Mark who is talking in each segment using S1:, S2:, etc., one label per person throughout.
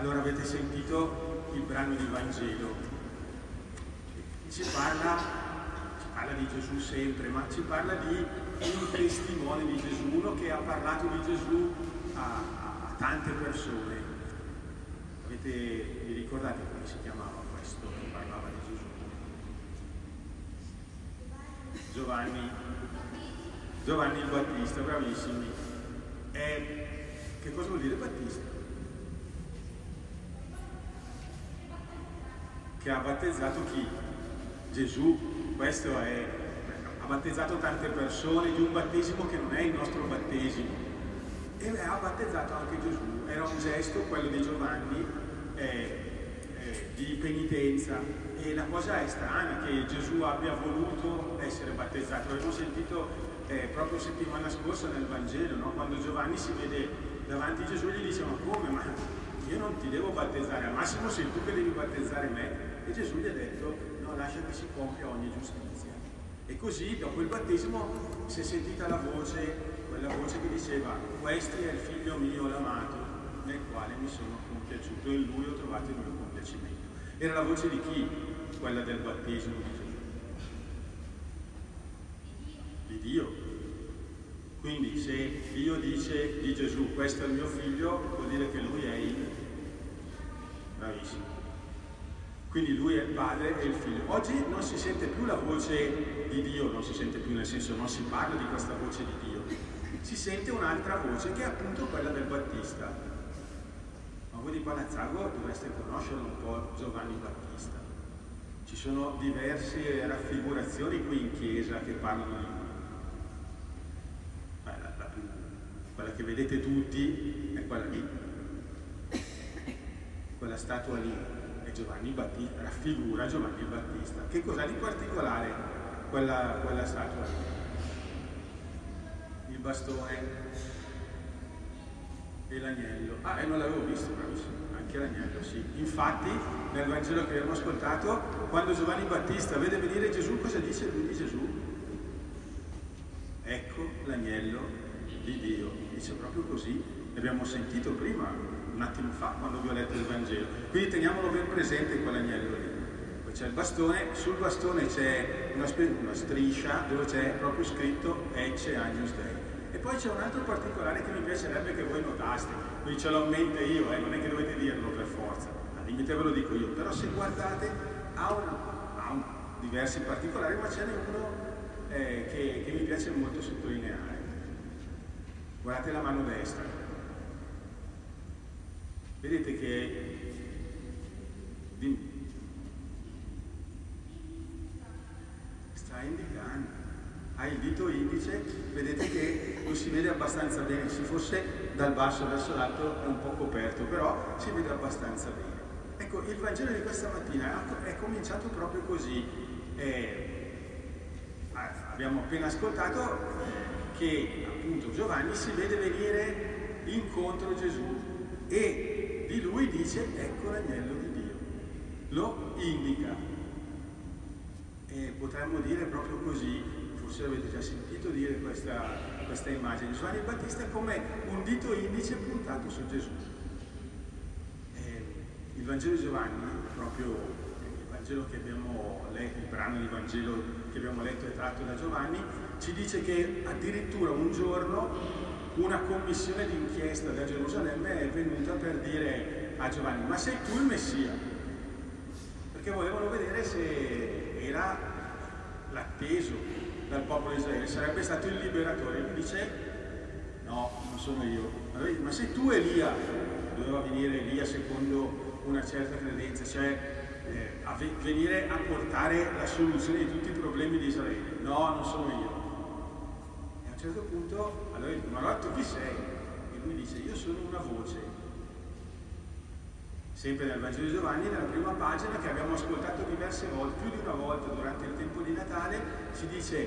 S1: Allora avete sentito il brano di Vangelo, ci parla di Gesù sempre, ma ci parla di un testimone di Gesù, uno che ha parlato di Gesù a tante persone. Vi ricordate come si chiamava questo che parlava di Gesù? Giovanni il Battista, bravissimi. Che cosa vuol dire Battista? Che ha battezzato chi? Gesù. Questo ha battezzato tante persone di un battesimo che non è il nostro battesimo, e ha battezzato anche Gesù. Era un gesto, quello di Giovanni, di penitenza, e la cosa è strana che Gesù abbia voluto essere battezzato. L'abbiamo sentito proprio settimana scorsa nel Vangelo, no? Quando Giovanni si vede davanti a Gesù e gli dice: ma come? Ma io non ti devo battezzare, al massimo sei tu che devi battezzare me. E Gesù gli ha detto: no, lascia che si compia ogni giustizia. E così dopo il battesimo si è sentita la voce, quella voce che diceva: questo è il figlio mio l'amato, nel quale mi sono compiaciuto, e in lui ho trovato il mio compiacimento. Era la voce di chi? Quella del battesimo di Gesù. Di Dio. Quindi se Dio dice di Gesù: questo è il mio figlio, vuol dire che lui è il bravissimo. Quindi lui è il padre e il figlio. Oggi non si sente più la voce di Dio, non si sente più, nel senso non si parla di questa voce di Dio, si sente un'altra voce che è appunto quella del Battista. Ma voi di Palazzago dovreste conoscere un po' Giovanni Battista. Ci sono diverse raffigurazioni qui in chiesa che parlano di lui. Quella che vedete tutti è quella lì, quella statua lì. Giovanni Battista, raffigura Giovanni il Battista. Che cos'ha di particolare quella statua? Il bastone e l'agnello. Non l'avevo visto, bravissimo, anche l'agnello, sì. Infatti, nel Vangelo che abbiamo ascoltato, quando Giovanni Battista vede venire Gesù, cosa dice lui di Gesù? Ecco l'agnello di Dio. Dice proprio così, l'abbiamo sentito prima, un attimo fa, quando vi ho letto il Vangelo. Quindi teniamolo ben presente quell'agnello lì. Poi c'è il bastone, sul bastone c'è una striscia dove c'è proprio scritto Ecce Agnus Dei. E poi c'è un altro particolare che mi piacerebbe che voi notaste. Qui ce l'ho in mente io, non è che dovete dirlo per forza, al limite ve lo dico io. Però se guardate ha diversi particolari, ma ce n'è uno che mi piace molto sottolineare. Guardate la mano destra. Vedete che sta indicando, ha il dito indice, vedete che lo si vede abbastanza bene. Se fosse dal basso verso l'alto è un po' coperto, però si vede abbastanza bene. Ecco, il Vangelo di questa mattina è cominciato proprio così. Abbiamo appena ascoltato che appunto Giovanni si vede venire incontro Gesù e di lui dice: ecco l'agnello di Dio. Lo indica. E potremmo dire proprio così, forse l'avete già sentito dire questa immagine di Giovanni Battista come un dito indice puntato su Gesù. Il Vangelo di Giovanni, proprio il Vangelo che abbiamo letto, il brano di Vangelo che abbiamo letto è tratto da Giovanni, ci dice che addirittura un giorno una commissione d'inchiesta da Gerusalemme è venuta per dire a Giovanni: ma sei tu il Messia? Perché volevano vedere se era l'atteso dal popolo di Israele, sarebbe stato il liberatore. Lui dice: no, non sono io. Ma sei tu Elia? Doveva venire Elia secondo una certa credenza, cioè venire a portare la soluzione di tutti i problemi di Israele. No, non sono io. A un certo punto, allora dico: ma tu chi sei? E lui dice: io sono una voce. Sempre nel Vangelo di Giovanni, nella prima pagina, che abbiamo ascoltato diverse volte, più di una volta durante il tempo di Natale, si dice: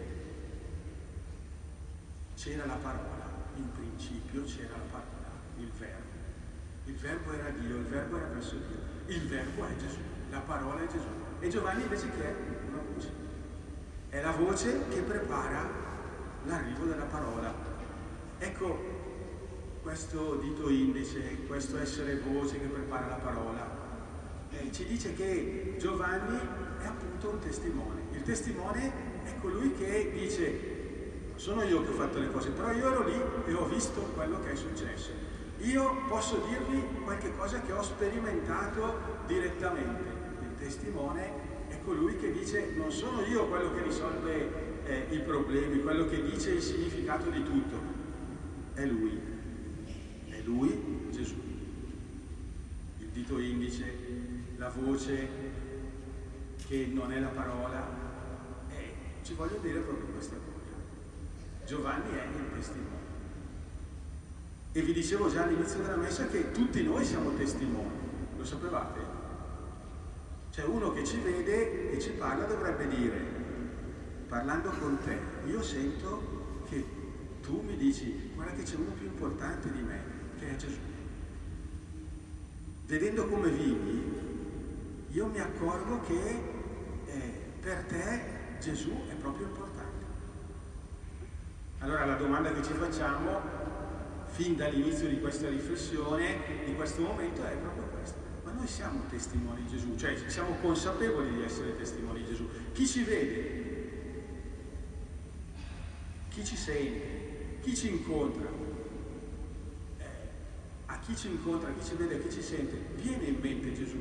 S1: c'era la parola, in principio c'era la parola, il verbo. Il verbo era Dio, il verbo era presso Dio, il verbo è Gesù, la parola è Gesù. E Giovanni invece che è una voce? È la voce che prepara l'arrivo della parola. Ecco, questo dito indice, questo essere voce che prepara la parola, ci dice che Giovanni è appunto un testimone. Il testimone è colui che dice: sono io che ho fatto le cose, però io ero lì e ho visto quello che è successo. Io posso dirvi qualche cosa che ho sperimentato direttamente. Il testimone è colui che dice: non sono io quello che risolve i problemi, quello che dice il significato di tutto. È lui, Gesù. Il dito indice, la voce che non è la parola, ci voglio dire proprio questa cosa. Giovanni è il testimone. E vi dicevo già all'inizio della messa che tutti noi siamo testimoni, lo sapevate? C'è uno che ci vede e ci parla, dovrebbe dire, parlando con te, io sento che tu mi dici: guarda che c'è uno più importante di me, che è Gesù. Vedendo come vivi, io mi accorgo che per te Gesù è proprio importante. Allora la domanda che ci facciamo fin dall'inizio di questa riflessione, di questo momento, è proprio questa: ma noi siamo testimoni di Gesù? Cioè siamo consapevoli di essere testimoni di Gesù? Chi ci vede? Chi ci sente? Chi ci incontra? A chi ci incontra, chi ci vede, a chi ci sente, viene in mente Gesù?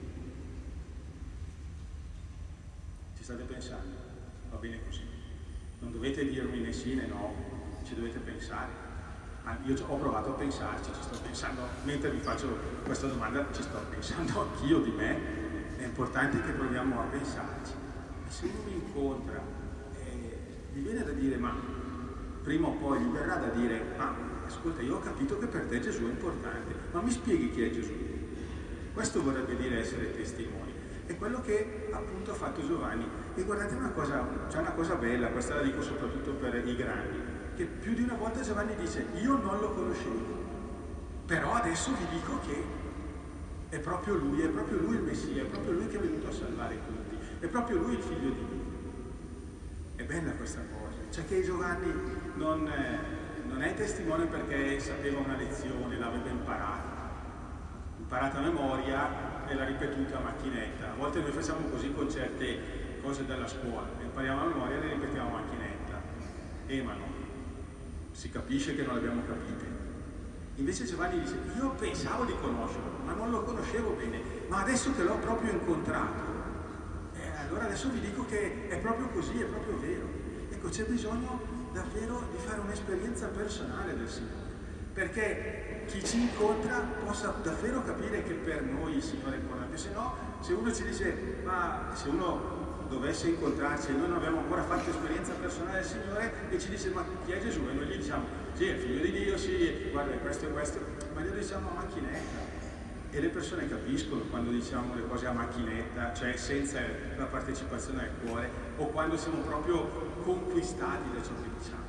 S1: Ci state pensando? Va bene così. Non dovete dirmi né sì né no, ci dovete pensare. Io ho provato a pensarci, ci sto pensando, mentre vi faccio questa domanda ci sto pensando anch'io di me. È importante che proviamo a pensarci. E se uno mi incontra, gli viene da dire: ma prima o poi gli verrà da dire: ma ascolta, io ho capito che per te Gesù è importante, ma mi spieghi chi è Gesù? Questo vorrebbe dire essere testimoni. È quello che appunto ha fatto Giovanni. E guardate una cosa, c'è una cosa bella, questa la dico soprattutto per i grandi, che più di una volta Giovanni dice: io non lo conoscevo, però adesso vi dico che è proprio lui il Messia, è proprio lui che è venuto a salvare tutti, è proprio lui il figlio di Dio. È bella questa cosa, cioè che Giovanni non è testimone perché sapeva una lezione, l'aveva imparata a memoria e l'ha ripetuta a macchinetta. A volte noi facciamo così con certe cose della scuola, le impariamo a memoria e le ripetiamo a macchinetta. Ma no, si capisce che non l'abbiamo capite. Invece Giovanni dice: io pensavo di conoscerlo, ma non lo conoscevo bene, ma adesso che l'ho proprio incontrato, allora adesso vi dico che è proprio così, è proprio vero. Ecco, c'è bisogno davvero di fare un'esperienza personale del Signore, perché chi ci incontra possa davvero capire che per noi il Signore è importante. Se no, se uno ci dice: ma se uno dovesse incontrarci e noi non abbiamo ancora fatto esperienza personale del Signore e ci dice: ma chi è Gesù? E noi gli diciamo: sì, è figlio di Dio, sì, guarda, questo e questo, ma glielo diciamo a macchinetta. E le persone capiscono quando diciamo le cose a macchinetta, cioè senza la partecipazione al cuore, o quando siamo proprio conquistati da ciò che diciamo.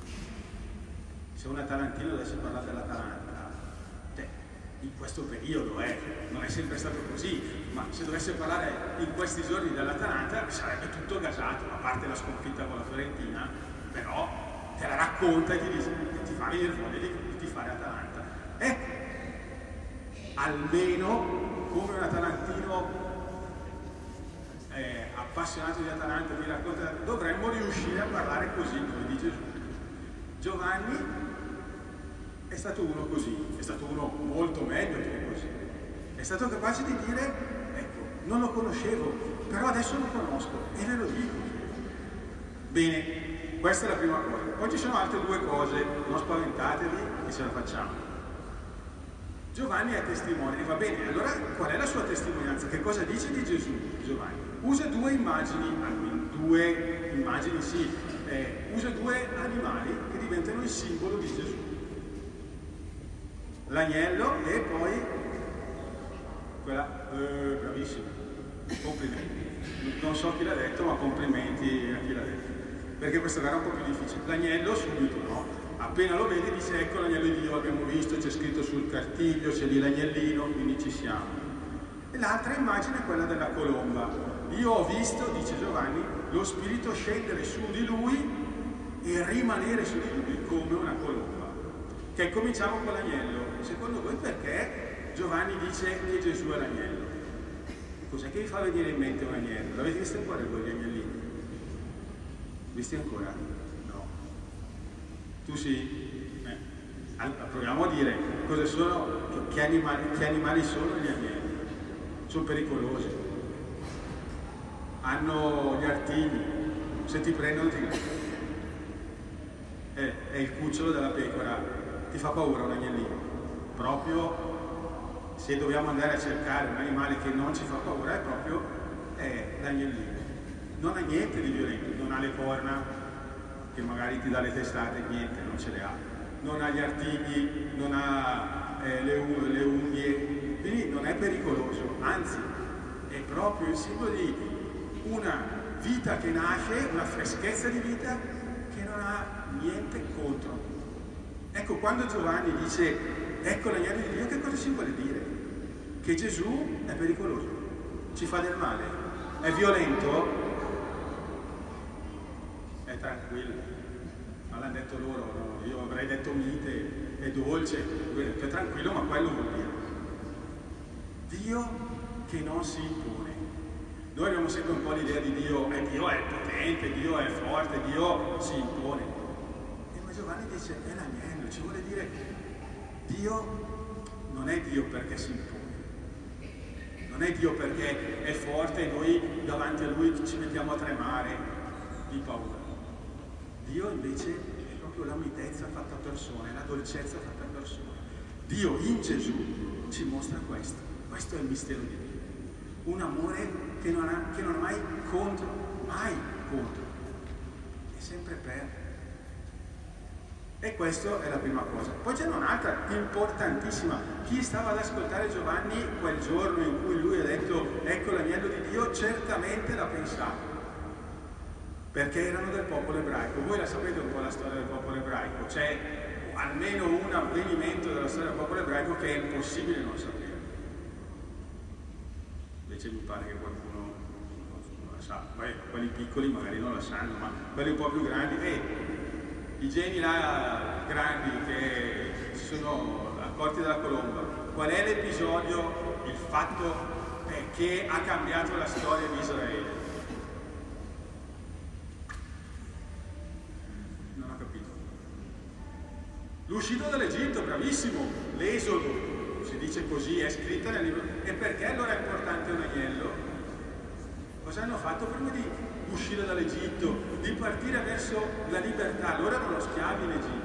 S1: Se un atalantino dovesse parlare dell'Atalanta, in questo periodo non è sempre stato così, ma se dovesse parlare in questi giorni dell'Atalanta sarebbe tutto gasato, a parte la sconfitta con la Fiorentina, però te la racconta e ti dice, ti fa venire voglia di tifare Atalanta. Almeno come un atalantino appassionato di Atalanta ti racconta, dovremmo riuscire a parlare così noi di Gesù. Giovanni è stato uno così, è stato uno molto meglio che così. È stato capace di dire: ecco, non lo conoscevo, però adesso lo conosco e ve lo dico. Bene, questa è la prima cosa. Poi ci sono altre due cose, non spaventatevi che ce la facciamo. Giovanni è testimone, e va bene, allora qual è la sua testimonianza? Che cosa dice di Gesù Giovanni? Usa due immagini, usa due animali che diventano il simbolo di Gesù. L'agnello e poi quella, bravissimo, complimenti. Non so chi l'ha detto, ma complimenti a chi l'ha detto, perché questo era un po' più difficile. L'agnello subito, no? Appena lo vedi dice: ecco l'agnello di Dio, abbiamo visto, c'è scritto sul cartiglio, c'è lì l'agnellino, quindi ci siamo. E l'altra immagine è quella della colomba. Io ho visto, dice Giovanni, lo Spirito scendere su di lui e rimanere su di lui come una colomba. Ok, cominciamo con l'agnello. Secondo voi perché Giovanni dice che Gesù è l'agnello? Cos'è che vi fa venire in mente un agnello? L'avete visto ancora voi gli agnellini? Visti ancora? No. Tu sì? Allora, proviamo a dire cosa sono, che animali sono gli agnelli. Sono pericolosi. Hanno gli artigli. Se ti prendono ti... È il cucciolo della pecora. Ti fa paura un agnellino? Proprio... Se dobbiamo andare a cercare un animale che non ci fa paura, è proprio l'agnellino. Non ha niente di violento, non ha le corna, che magari ti dà le testate, niente, non ce le ha. Non ha gli artigli, non ha le unghie, quindi non è pericoloso, anzi, è proprio il simbolo di una vita che nasce, una freschezza di vita che non ha niente contro. Ecco, quando Giovanni dice ecco l'agnello di Dio, che cosa si vuole dire? Che Gesù è pericoloso, ci fa del male, è violento, è tranquillo. Ma l'hanno detto loro, no? Io avrei detto mite, è dolce, è tranquillo, ma quello vuol dire Dio che non si impone. Noi abbiamo sempre un po' l'idea di Dio è potente, Dio è forte, Dio si impone. Ma Giovanni dice è l'agnello, ci vuole dire Dio non è Dio perché si impone, non è Dio perché è forte e noi davanti a Lui ci mettiamo a tremare di paura. Dio invece è proprio la mitezza fatta persona, è la dolcezza fatta persona. Dio in Gesù ci mostra questo. Questo è il mistero di Dio. Un amore che non ha mai contro, è sempre per. E questa è la prima cosa. Poi c'è un'altra importantissima. Chi stava ad ascoltare Giovanni quel giorno in cui lui ha detto ecco l'agnello di Dio, certamente l'ha pensato. Perché erano del popolo ebraico. Voi la sapete un po' la storia del popolo ebraico. C'è almeno un avvenimento della storia del popolo ebraico che è impossibile non sapere. Invece mi pare che qualcuno non la sa. Poi quelli piccoli magari non la sanno, ma quelli un po' più grandi. I geni là grandi che si sono accorti della colomba, qual è l'episodio, il fatto che ha cambiato la storia di Israele? Non ho capito. L'uscita dall'Egitto, bravissimo, l'Esodo, si dice così, è scritta nel libro. E perché allora è importante un agnello? Cosa hanno fatto prima di uscire dall'Egitto, di partire verso la libertà? Loro erano schiavi in Egitto.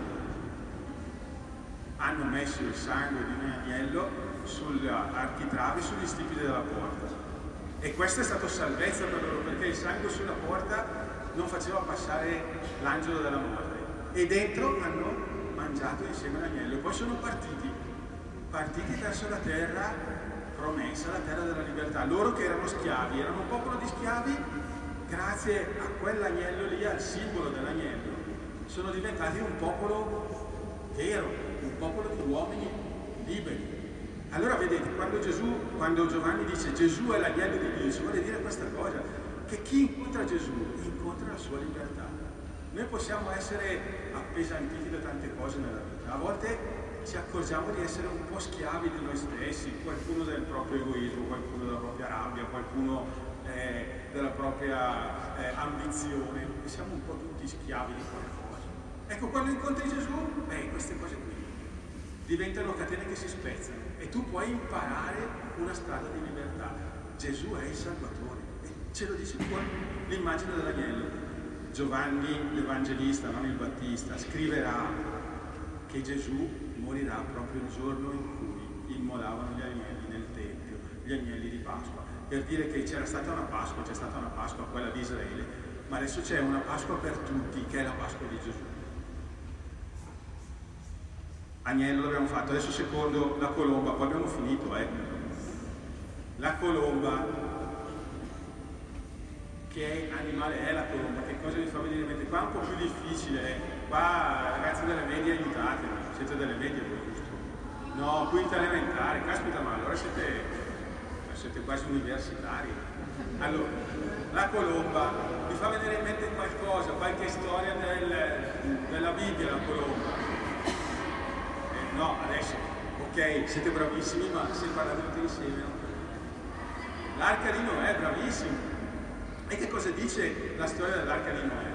S1: Hanno messo il sangue di un agnello sull'architrave, sugli stipiti della porta. E questa è stata salvezza per loro, perché il sangue sulla porta non faceva passare l'angelo della morte. E dentro hanno mangiato insieme all'agnello. E poi sono partiti verso la terra promessa, la terra della libertà. Loro che erano schiavi, erano un popolo di schiavi, grazie a quell'agnello lì, al simbolo dell'agnello, sono diventati un popolo vero, un popolo di uomini liberi. Allora vedete, quando Giovanni dice Gesù è l'agnello di Dio, ci vuole dire questa cosa, che chi incontra Gesù incontra la sua libertà. Noi possiamo essere appesantiti da tante cose nella vita, a volte ci accorgiamo di essere un po' schiavi di noi stessi, qualcuno del proprio egoismo, qualcuno della propria rabbia, qualcuno della propria ambizione, e siamo un po' tutti schiavi di qualcosa. Ecco, quando incontri Gesù, queste cose qui diventano catene che si spezzano e tu puoi imparare una strada di libertà. Gesù è il Salvatore, e ce lo dice qua l'immagine dell'agnello. Giovanni l'Evangelista, non il Battista, scriverà che Gesù morirà proprio il giorno in cui immolavano gli agnelli nel Tempio, gli agnelli di Pasqua, per dire che c'è stata una Pasqua, quella di Israele, ma adesso c'è una Pasqua per tutti, che è la Pasqua di Gesù. Agnello l'abbiamo fatto, adesso secondo la colomba, poi abbiamo finito, La colomba, che animale è la colomba? Che cosa vi fa venire in mente? Qua è un po' più difficile, qua ragazzi delle medie aiutatemi, siete delle medie voi, giusto? No, quinta elementare, caspita, ma allora siete quasi universitari. Allora, la colomba, vi fa venire in mente qualcosa, qualche storia della Bibbia, la colomba? No, adesso, ok, siete bravissimi, ma se parlate tutti insieme, no? L'arca di Noè, bravissimo. E che cosa dice la storia dell'arca di Noè?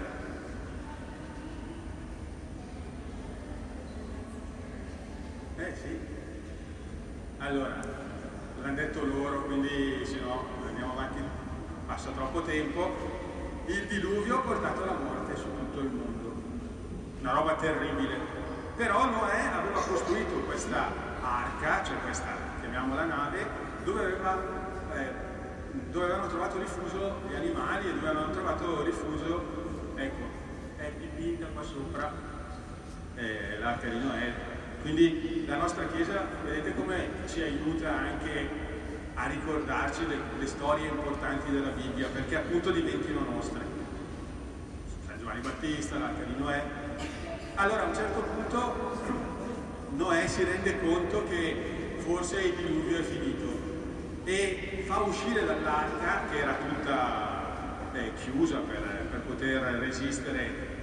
S1: Sì. Allora, l'hanno detto loro, quindi se no andiamo avanti, passa troppo tempo. Il diluvio ha portato la morte su tutto il mondo. Una roba terribile. Però Noè aveva costruito questa arca, cioè questa, chiamiamola nave, dove avevano trovato rifugio gli animali e dove avevano trovato rifugio, ecco, è dipinta qua sopra l'arca di Noè. Quindi la nostra Chiesa, vedete come ci aiuta anche a ricordarci le storie importanti della Bibbia, perché appunto diventino nostre. San Giovanni Battista, l'arca di Noè. Allora a un certo punto Noè si rende conto che forse il diluvio è finito e fa uscire dall'arca, che era tutta chiusa per poter resistere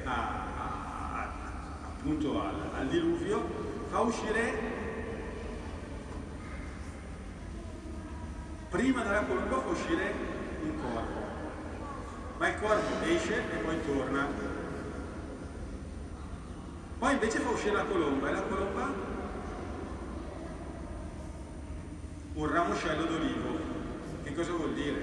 S1: appunto al diluvio, fa uscire prima dalla colomba, fa uscire un corvo, ma il corvo esce e poi torna. Poi invece fa uscire la colomba, e la colomba un ramoscello d'olivo. Che cosa vuol dire?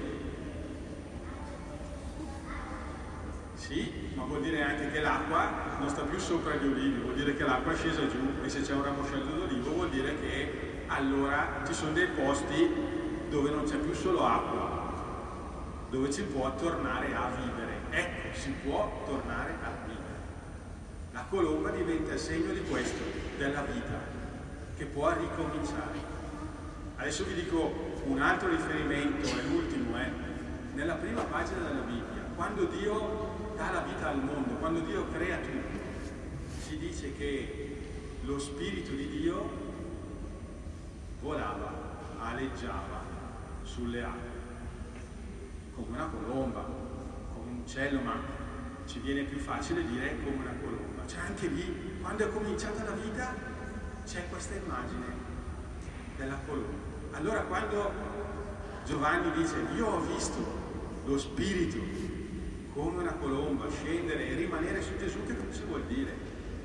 S1: Sì, ma vuol dire anche che l'acqua non sta più sopra gli olivi, vuol dire che l'acqua è scesa giù, e se c'è un ramoscello d'olivo vuol dire che allora ci sono dei posti dove non c'è più solo acqua, dove si può tornare a vivere. Ecco, si può tornare a vivere. La colomba diventa il segno di questo, della vita, che può ricominciare. Adesso vi dico un altro riferimento, è l'ultimo, nella prima pagina della Bibbia, quando Dio dà la vita al mondo, quando Dio crea tutto, si dice che lo Spirito di Dio volava, aleggiava sulle acque, come una colomba, come un uccello, ma ci viene più facile dire come una colomba. C'è anche lì, quando è cominciata la vita, c'è questa immagine della colomba. Allora quando Giovanni dice io ho visto lo Spirito come una colomba scendere e rimanere su Gesù, che cosa vuol dire?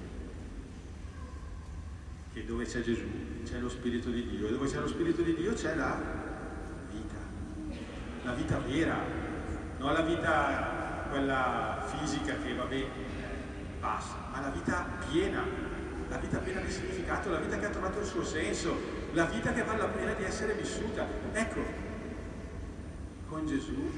S1: Che dove c'è Gesù c'è lo Spirito di Dio, e dove c'è lo Spirito di Dio c'è la vita vera, non la vita quella fisica che vabbè passa, ma la vita piena di significato, la vita che ha trovato il suo senso, la vita che vale la pena di essere vissuta. Ecco, con Gesù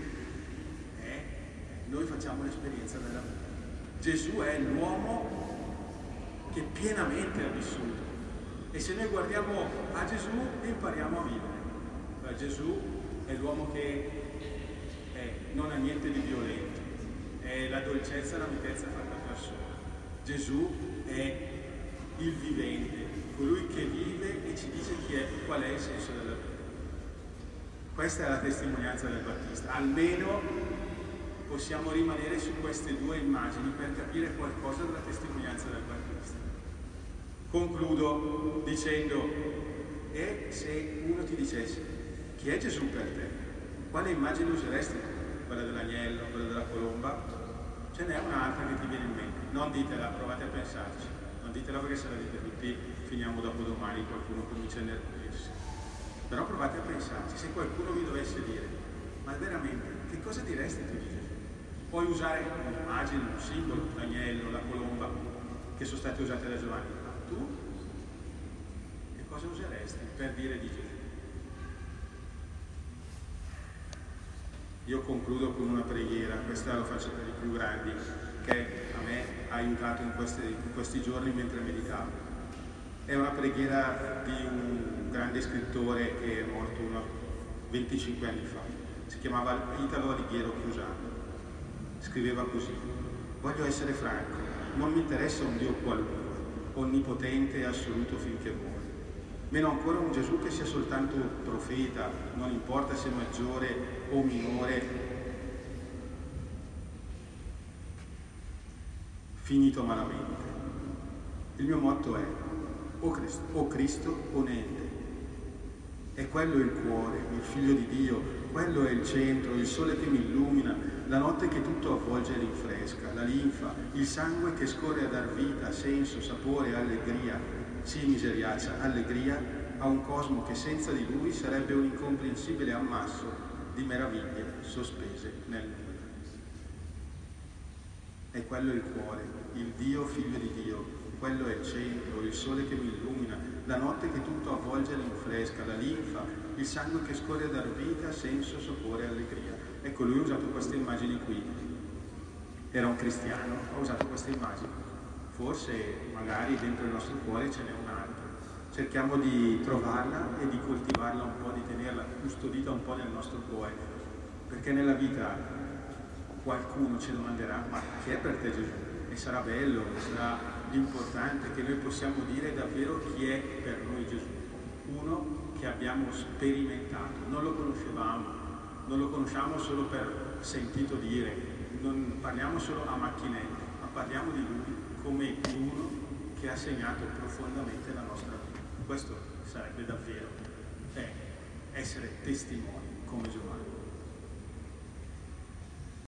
S1: noi facciamo l'esperienza della vita. Gesù è l'uomo che pienamente ha vissuto, e se noi guardiamo a Gesù impariamo a vivere. Gesù è l'uomo che non ha niente di violento, è la dolcezza e la mitezza fatta persona. Gesù è il vivente, colui che vive e ci dice qual è il senso della vita. Questa è la testimonianza del Battista. Almeno possiamo rimanere su queste due immagini per capire qualcosa della testimonianza del Battista. Concludo dicendo, e se uno ti dicesse chi è Gesù per te, quale immagine useresti? Quella dell'agnello, quella della colomba? Ce n'è un'altra che ti viene in mente. Non ditela, provate a pensarci. Non ditela, perché se la dite tutti finiamo dopo domani, qualcuno comincia a nervosirsi. Però provate a pensarci. Se qualcuno vi dovesse dire, ma veramente, che cosa diresti tu di Gesù? Puoi usare un'immagine, un simbolo, l'agnello, la colomba, che sono state usate da Giovanni. Ma tu che cosa useresti per dire di Gesù? Io concludo con una preghiera, questa lo faccio per i più grandi, che a me ha aiutato in questi giorni mentre meditavo. È una preghiera di un grande scrittore che è morto 25 anni fa. Si chiamava Italo Alighiero Chiusano. Scriveva così: voglio essere franco, non mi interessa un Dio qualunque, onnipotente e assoluto finché muore. Meno ancora un Gesù che sia soltanto profeta, non importa se maggiore o minore, finito malamente. Il mio motto è: o Cristo o niente. E quello è il cuore, il figlio di Dio, quello è il centro, il sole che mi illumina, la notte che tutto avvolge e rinfresca, la linfa, il sangue che scorre a dar vita, senso, sapore, allegria, sì miseriaccia, allegria a un cosmo che senza di lui sarebbe un incomprensibile ammasso di meraviglie sospese nel nulla. E quello è il cuore, il Dio figlio di Dio, quello è il centro, il sole che mi illumina, la notte che tutto avvolge e rinfresca, la linfa, il sangue che scorre a dar vita, senso, sapore, allegria. Ecco, lui ha usato queste immagini qui. Era un cristiano, ha usato queste immagini. Forse, magari, dentro il nostro cuore ce n'è un'altra. Cerchiamo di trovarla e di coltivarla un po', di tenerla custodita un po' nel nostro cuore. Perché nella vita qualcuno ci domanderà, ma chi è per te Gesù? E sarà bello, sarà l'importante che noi possiamo dire davvero chi è per noi Gesù. Uno che abbiamo sperimentato, non lo conoscevamo, non lo conosciamo solo per sentito dire, non parliamo solo a macchinette, ma parliamo di Lui come uno che ha segnato profondamente la nostra vita. Questo sarebbe davvero essere testimoni come Giovanni.